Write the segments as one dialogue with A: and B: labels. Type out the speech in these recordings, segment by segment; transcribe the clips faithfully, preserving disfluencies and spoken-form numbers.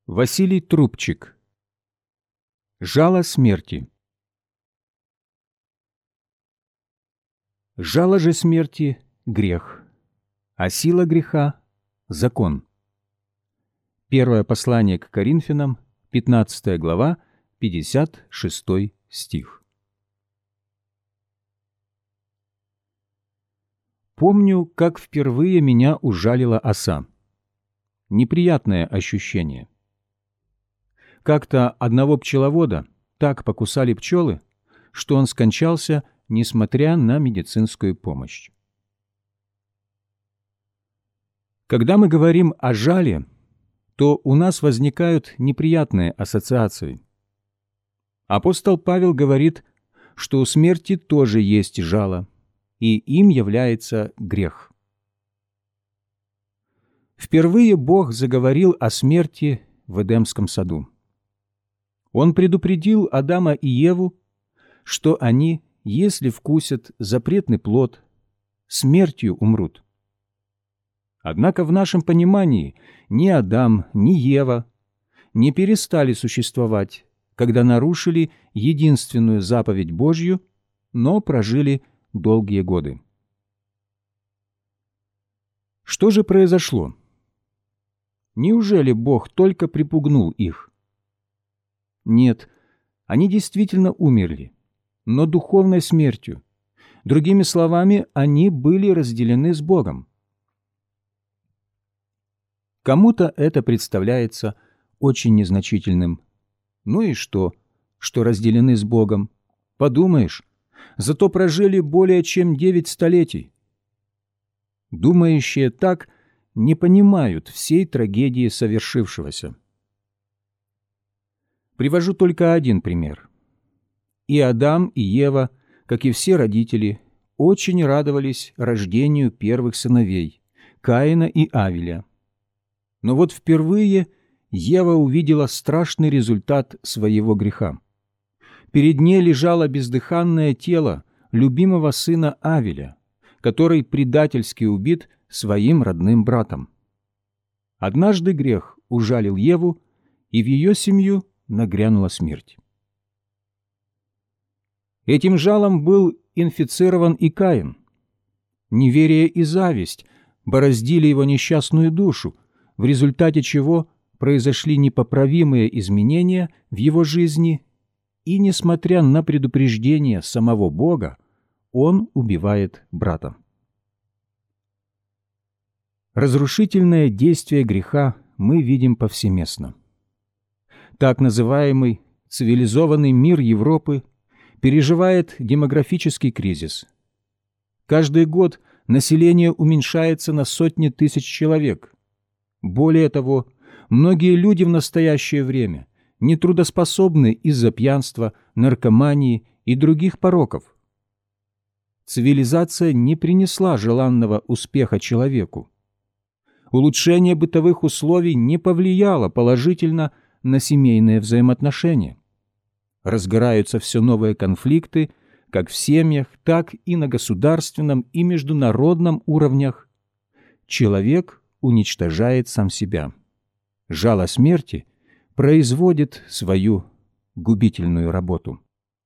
A: Василий Трубчик. Жало смерти. Жало же смерти — грех, а сила греха — закон. Первое послание к Коринфянам, пятнадцатая глава, пятьдесят шестой стих. Помню, как впервые меня ужалила оса. Неприятное ощущение. Как-то одного пчеловода так покусали пчелы, что он скончался, несмотря на медицинскую помощь. Когда мы говорим о жале, то у нас возникают неприятные ассоциации. Апостол Павел говорит, что у смерти тоже есть жало, и им является грех. Впервые Бог заговорил о смерти в Эдемском саду. Он предупредил Адама и Еву, что они, если вкусят запретный плод, смертью умрут. Однако в нашем понимании ни Адам, ни Ева не перестали существовать, когда нарушили единственную заповедь Божью, но прожили долгие годы. Что же произошло? Неужели Бог только припугнул их? Нет, они действительно умерли, но духовной смертью. Другими словами, они были разделены с Богом. Кому-то это представляется очень незначительным. Ну и что, что разделены с Богом? Подумаешь, зато прожили более чем девять столетий. Думающие так не понимают всей трагедии совершившегося. Привожу только один пример. И Адам, и Ева, как и все родители, очень радовались рождению первых сыновей, Каина и Авеля. Но вот впервые Ева увидела страшный результат своего греха. Перед ней лежало бездыханное тело любимого сына Авеля, который предательски убит своим родным братом. Однажды грех ужалил Еву, и в ее семью нагрянула смерть. Этим жалом был инфицирован и Каин. Неверие и зависть бороздили его несчастную душу, в результате чего произошли непоправимые изменения в его жизни, и, несмотря на предупреждение самого Бога, он убивает брата. Разрушительное действие греха мы видим повсеместно. Так называемый цивилизованный мир Европы переживает демографический кризис. Каждый год население уменьшается на сотни тысяч человек. Более того, многие люди в настоящее время нетрудоспособны из-за пьянства, наркомании и других пороков. Цивилизация не принесла желанного успеха человеку. Улучшение бытовых условий не повлияло положительно на семейные взаимоотношения. Разгораются все новые конфликты, как в семьях, так и на государственном и международном уровнях. Человек уничтожает сам себя. Жало смерти производит свою губительную работу.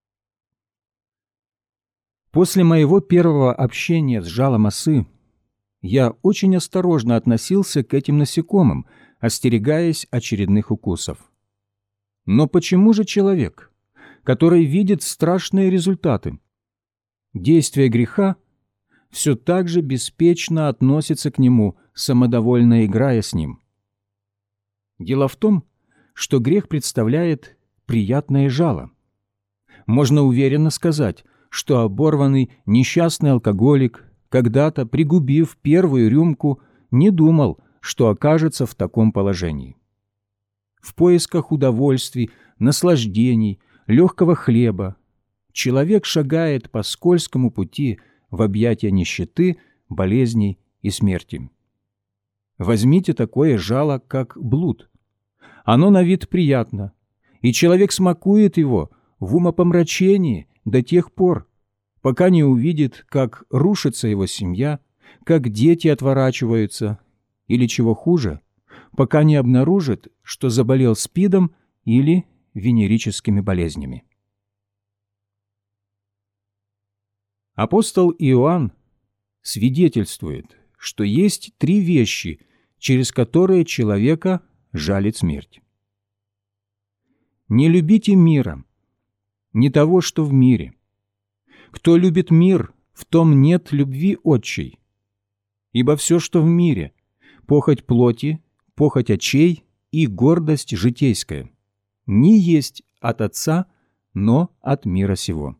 A: После моего первого общения с жалом осы я очень осторожно относился к этим насекомым, остерегаясь очередных укусов. Но почему же человек, который видит страшные результаты, действия греха, все так же беспечно относится к нему, самодовольно играя с ним? Дело в том, что грех представляет приятное жало. Можно уверенно сказать, что оборванный несчастный алкоголик, когда-то, пригубив первую рюмку, не думал, что окажется в таком положении. В поисках удовольствий, наслаждений, легкого хлеба человек шагает по скользкому пути в объятия нищеты, болезней и смерти. Возьмите такое жало, как блуд. Оно на вид приятно, и человек смакует его в умопомрачении до тех пор, пока не увидит, как рушится его семья, как дети отворачиваются, или, чего хуже, пока не обнаружит, что заболел СПИДом или венерическими болезнями. Апостол Иоанн свидетельствует, что есть три вещи, через которые человека жалит смерть. «Не любите мира, не того, что в мире. Кто любит мир, в том нет любви отчей. Ибо все, что в мире, похоть плоти, похоть очей и гордость житейская, не есть от Отца, но от мира сего».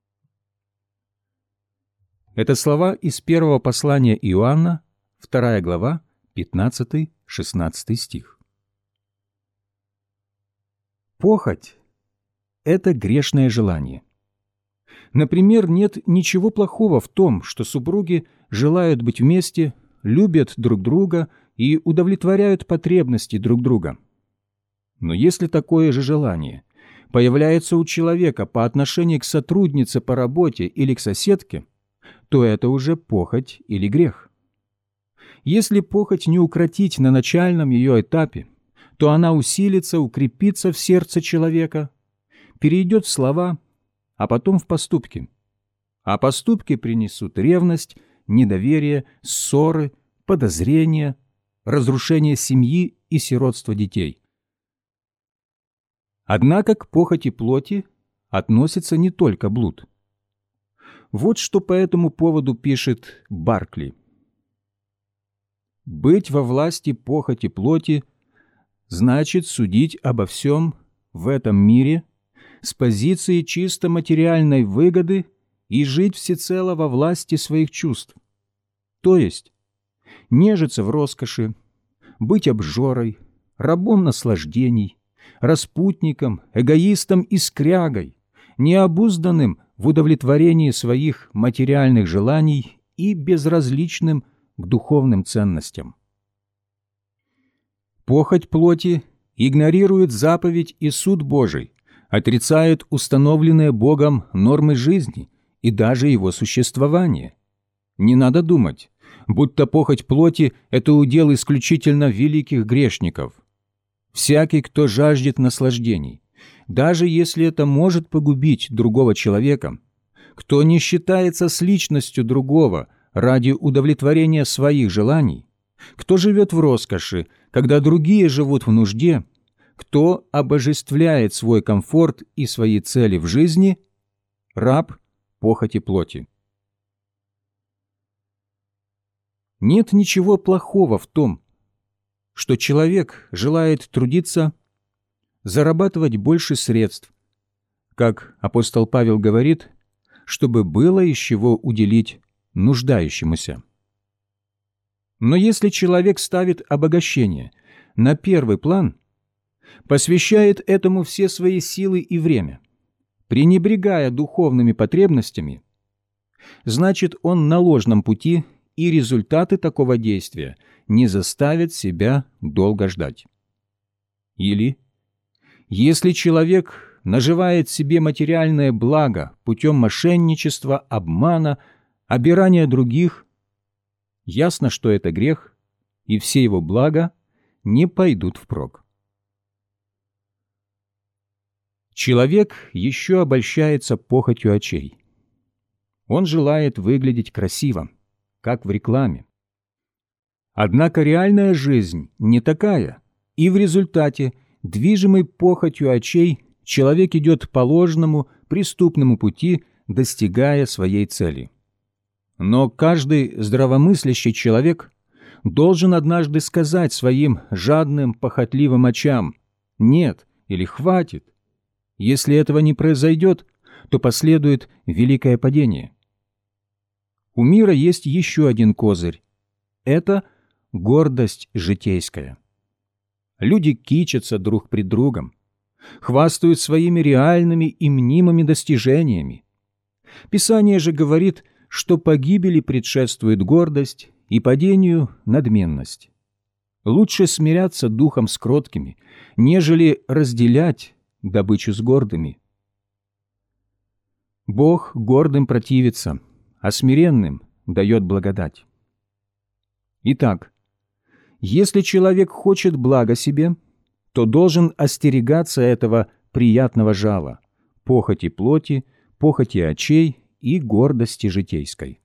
A: Это слова из первого послания Иоанна, вторая глава, пятнадцатый-шестнадцатый стих. Похоть – это грешное желание. Например, нет ничего плохого в том, что супруги желают быть вместе, любят друг друга и удовлетворяют потребности друг друга. Но если такое же желание появляется у человека по отношению к сотруднице по работе или к соседке, то это уже похоть или грех. Если похоть не укротить на начальном ее этапе, то она усилится, укрепится в сердце человека, перейдет в слова, а потом в поступки. А поступки принесут ревность, недоверие, ссоры, подозрения, разрушение семьи и сиротство детей. Однако к похоти плоти относится не только блуд. Вот что по этому поводу пишет Баркли. «Быть во власти похоти плоти значит судить обо всем в этом мире с позиции чисто материальной выгоды и жить всецело во власти своих чувств, то есть нежиться в роскоши, быть обжорой, рабом наслаждений, распутником, эгоистом и скрягой, необузданным в удовлетворении своих материальных желаний и безразличным к духовным ценностям. Похоть плоти игнорирует заповедь и суд Божий, отрицает установленные Богом нормы жизни и даже его существование. Не надо думать, будто похоть плоти – это удел исключительно великих грешников. Всякий, кто жаждет наслаждений, даже если это может погубить другого человека, кто не считается с личностью другого ради удовлетворения своих желаний, кто живет в роскоши, когда другие живут в нужде, кто обожествляет свой комфорт и свои цели в жизни, раб похоти плоти. Нет ничего плохого в том, что человек желает трудиться, зарабатывать больше средств, как апостол Павел говорит, чтобы было из чего уделить нуждающемуся. Но если человек ставит обогащение на первый план, посвящает этому все свои силы и время, пренебрегая духовными потребностями, значит, он на ложном пути, и результаты такого действия не заставят себя долго ждать. Или, если человек наживает себе материальное благо путем мошенничества, обмана, обирания других, ясно, что это грех, и все его блага не пойдут впрок. Человек еще обольщается похотью очей. Он желает выглядеть красиво, как в рекламе. Однако реальная жизнь не такая, и в результате, движимый похотью очей, человек идет по ложному, преступному пути, достигая своей цели. Но каждый здравомыслящий человек должен однажды сказать своим жадным, похотливым очам «нет» или «хватит». Если этого не произойдет, то последует великое падение. У мира есть еще один козырь – это гордость житейская. Люди кичатся друг пред другом, хвастают своими реальными и мнимыми достижениями. Писание же говорит, что погибели предшествует гордость и падению надменность. Лучше смиряться духом с кроткими, нежели разделять добычу с гордыми. Бог гордым противится, а смиренным дает благодать. Итак, Если человек хочет блага себе, то должен остерегаться этого приятного жала, похоти плоти, похоти очей и гордости житейской.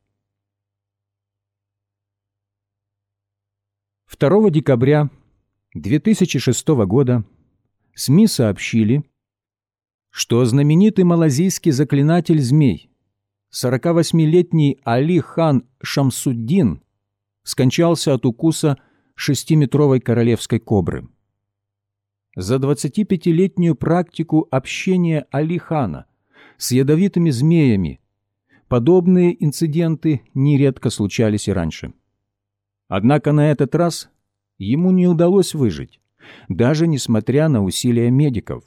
A: второго декабря две тысячи шестого года СМИ сообщили, что знаменитый малазийский заклинатель змей, сорокавосьмилетний Али хан Шамсуддин, скончался от укуса шестиметровой королевской кобры. За двадцатипятилетнюю практику общения Али хана с ядовитыми змеями подобные инциденты нередко случались и раньше. Однако на этот раз ему не удалось выжить, даже несмотря на усилия медиков.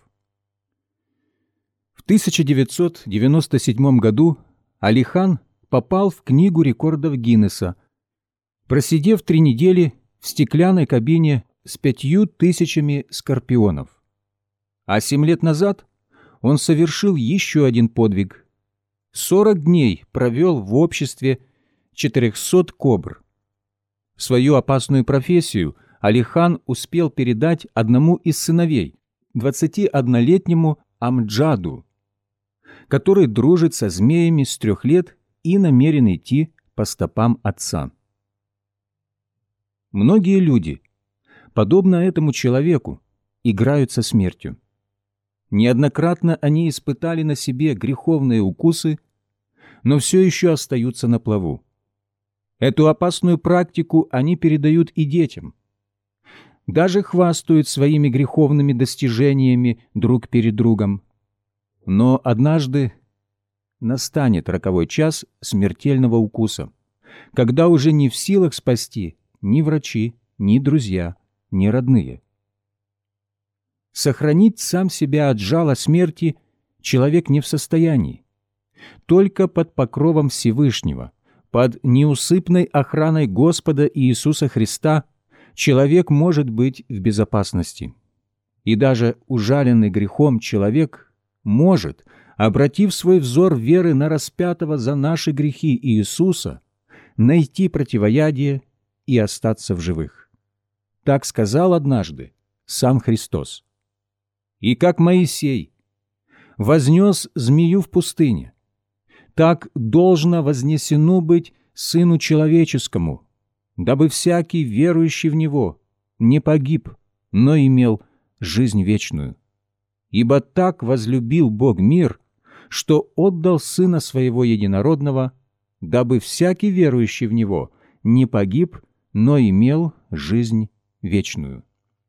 A: В тысяча девятьсот девяносто седьмом году Али хан попал в Книгу рекордов Гиннесса, просидев три недели в стеклянной кабине с пятью тысячами скорпионов. А семь лет назад он совершил еще один подвиг. Сорок дней провел в обществе четырехсот кобр. Свою опасную профессию Али хан успел передать одному из сыновей, двадцатиоднолетнему Амджаду, который дружит со змеями с трех лет и намерен идти по стопам отца. Многие люди, подобно этому человеку, играют со смертью. Неоднократно они испытали на себе греховные укусы, но все еще остаются на плаву. Эту опасную практику они передают и детям. Даже хвастают своими греховными достижениями друг перед другом. Но однажды настанет роковой час смертельного укуса, когда уже не в силах спасти ни врачи, ни друзья, ни родные. Сохранить сам себя от жала смерти человек не в состоянии. Только под покровом Всевышнего, под неусыпной охраной Господа Иисуса Христа человек может быть в безопасности. И даже ужаленный грехом человек может, обратив свой взор веры на распятого за наши грехи Иисуса, найти противоядие и остаться в живых. Так сказал однажды сам Христос. «И как Моисей вознес змею в пустыне, так должно вознесено быть Сыну Человеческому, дабы всякий, верующий в Него, не погиб, но имел жизнь вечную. Ибо так возлюбил Бог мир, что отдал Сына Своего Единородного, дабы всякий, верующий в Него, не погиб, но имел жизнь вечную».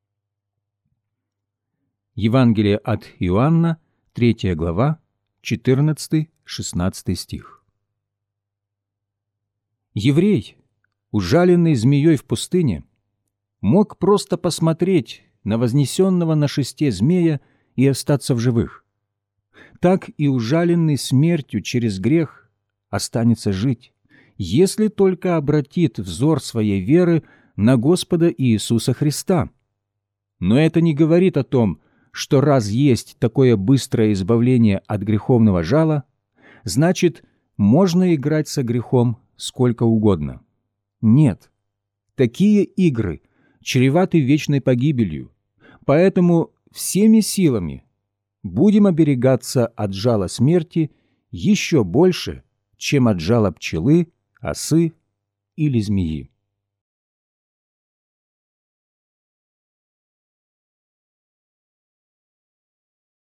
A: Евангелие от Иоанна, третья глава, четырнадцатый-шестнадцатый стих. Еврей, ужаленный змеей в пустыне, мог просто посмотреть на вознесенного на шесте змея и остаться в живых. Так и ужаленный смертью через грех останется жить, если только обратит взор своей веры на Господа Иисуса Христа. Но это не говорит о том, что раз есть такое быстрое избавление от греховного жала, значит, можно играть со грехом сколько угодно. Нет, такие игры чреваты вечной погибелью, поэтому всеми силами будем оберегаться от жала смерти еще больше, чем от жала пчелы, осы или змеи.